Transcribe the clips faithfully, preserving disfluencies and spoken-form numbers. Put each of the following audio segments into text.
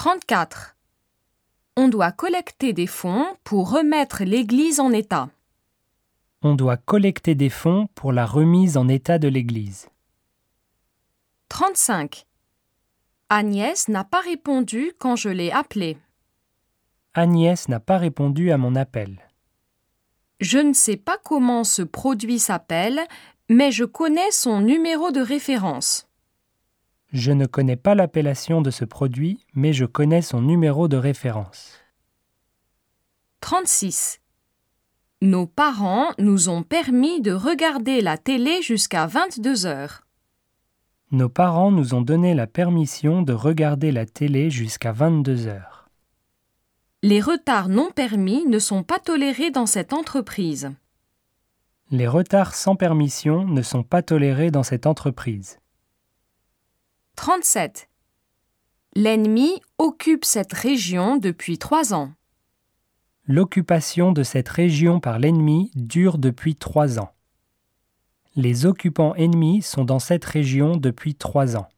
trente-quatre. On doit collecter des fonds pour remettre l'église en état. On doit collecter des fonds pour la remise en état de l'église. trente-cinq. Agnès n'a pas répondu quand je l'ai appelée. Agnès n'a pas répondu à mon appel. Je ne sais pas comment ce produit s'appelle, mais je connais son numéro de référence. Je ne connais pas l'appellation de ce produit, mais je connais son numéro de référence. trente-six. Nos parents nous ont permis de regarder la télé jusqu'à vingt-deux heures. Nos parents nous ont donné la permission de regarder la télé jusqu'à vingt-deux heures. Les retards non permis ne sont pas tolérés dans cette entreprise. Les retards sans permission ne sont pas tolérés dans cette entreprise. trente-sept. L'ennemi occupe cette région depuis trois ans. L'occupation de cette région par l'ennemi dure depuis trois ans. Les occupants ennemis sont dans cette région depuis trois ans.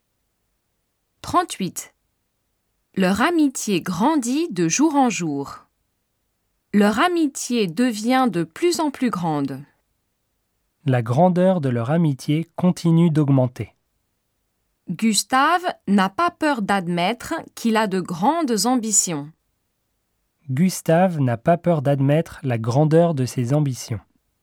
trente-huit. Leur amitié grandit de jour en jour. Leur amitié devient de plus en plus grande. La grandeur de leur amitié continue d'augmenter. Gustave n'a pas peur d'admettre qu'il a de grandes ambitions. Gustave n'a pas peur d'admettre la grandeur de ses ambitions.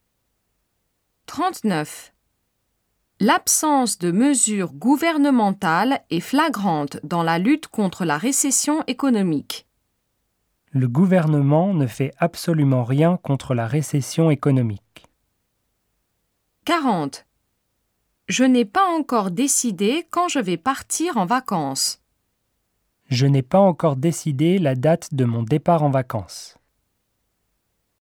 trente-neuf. L'absence de mesures gouvernementales est flagrante dans la lutte contre la récession économique. Le gouvernement ne fait absolument rien contre la récession économique. quarante. Je n'ai pas encore décidé quand je vais partir en vacances. Je n'ai pas encore décidé la date de mon départ en vacances.